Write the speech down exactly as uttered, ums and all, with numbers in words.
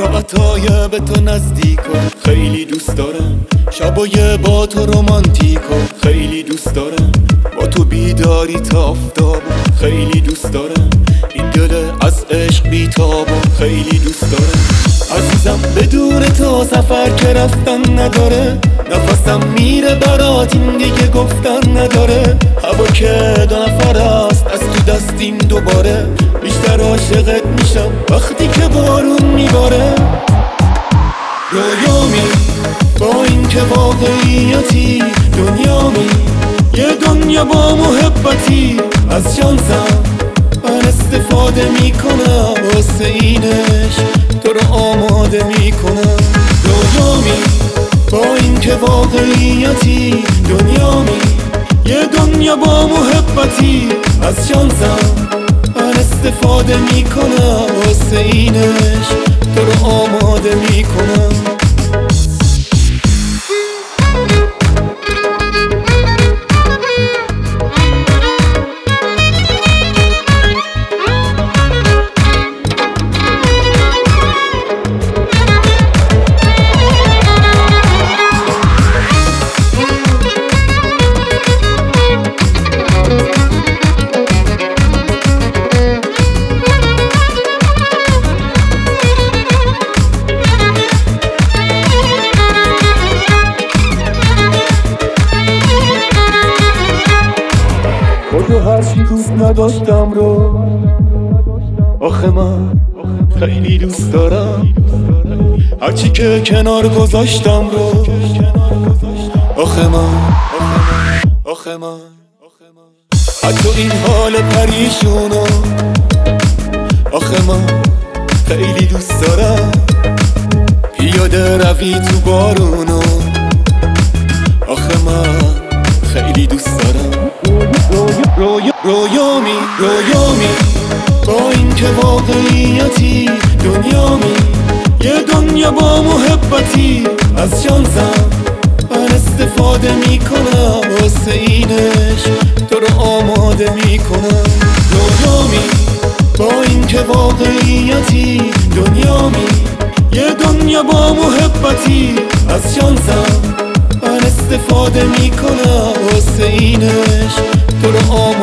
ساعتای به تو نزدیکا خیلی دوست دارم، شبای با تو رومانتیکا خیلی دوست دارم، با تو بیداری تا آفتابا خیلی دوست دارم، این دل از عشق بیتابا خیلی دوست دارم. عزیزم بدون تو سفر که رفتن نداره، نفسم میره برات این دیگه گفتن نداره، هوا که دو نفر است از تو دستیم دوباره، بیشتر عاشقت میشم وقتی که بارون میباره. رویامی با این که واقعیتی، دنیامی یه دنیا با محبتی، از شانسم من استفاده میکنم، واسه اینش تو رو آماده میکنم. رویامی با این که واقعیتی، دنیامی یه دنیا با محبتی، از شانسم من استفاده میکنم، واسه اینش تو رو آماده میکنم. تو هرچی دوست نداشتم رو آخه من خیلی دوست دارم، هرچی که کنار گذاشتم رو آخه من آخه من حتی این حال پریشونو آخه من خیلی دوست دارم، پیاده روی تو بارونو آخه من خیلی دوست دارم. رویا رویامی رویامی با این که واقعیتی، دنیامی یه دنیا با محبتی، از شانسم من استفاده میکنم، واسه اینش تو رو آماده میکنم. رویامی با این که واقعیتی، دنیامی یه دنیا با محبتی، از شانسم من استفاده میکنم، واسه اینش تو رو آماده